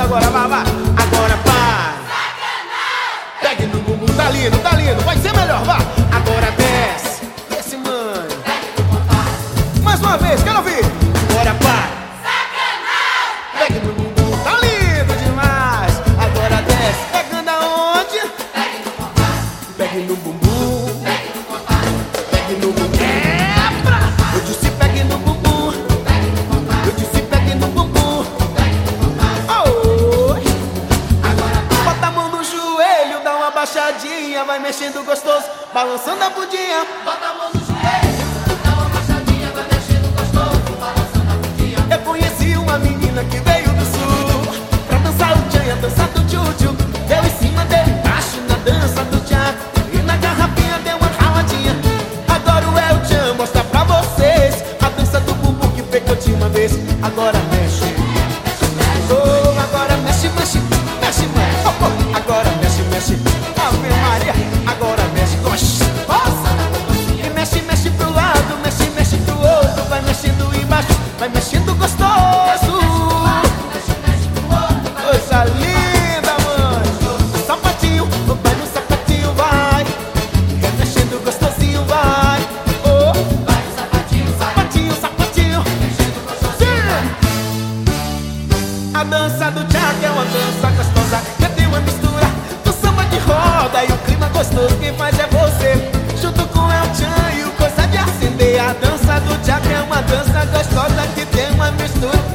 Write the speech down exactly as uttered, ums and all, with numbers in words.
agora, vai, vai. Agora vai. Pegue no bumbum, tá lindo, tá lindo. Vai ser melhor, vai. Agora desce, desce, mãe. Mais uma vez, quero ouvir. Agora vai. Pegue no bumbum, tá lindo demais. Agora desce, pegando aonde? Pegue no bumbum. Pegue no bumbum. É pra... Eu disse pegue no bumbum. Eu disse pegue no bumbum. Oh. Bota a mão no joelho, dá uma baixadinha, vai mexendo gostoso, balançando a bundinha. Bota a mão no joelho, dá uma baixadinha, vai mexendo gostoso, balançando a bundinha. Eu conheci uma menina que veio do sul pra dançar o tchan e a dança do tchutchu. Eu em cima dele, embaixo na dança do tchan, e na garrafinha deu uma raladinha. Agora o El Tchan mostra pra vocês a dança do bumbum que pegou de uma vez. Agora mexe, oh, agora mexe, mexe, mexe, mexe. Oh, oh. Agora mexe, mexe, Ave Maria. Agora mexe, gostosa. E mexe, mexe pro lado, mexe, mexe pro outro. Vai mexendo embaixo, vai mexendo gostoso. Coisa linda, mãe. Sapatinho, vai no sapatinho, vai. Vai mexendo gostosinho, vai. Oh, Vai no sapatinho, vai sapatinho, sapatinho. mexendo gostosinho. A dança do tchan é uma dança gostosa, que tem uma mistura do samba de roda e o clima gostoso. Quem faz é você, junto com o El Tchan e o coisa de acender. A dança do tchan é uma dança gostosa, que tem uma mistura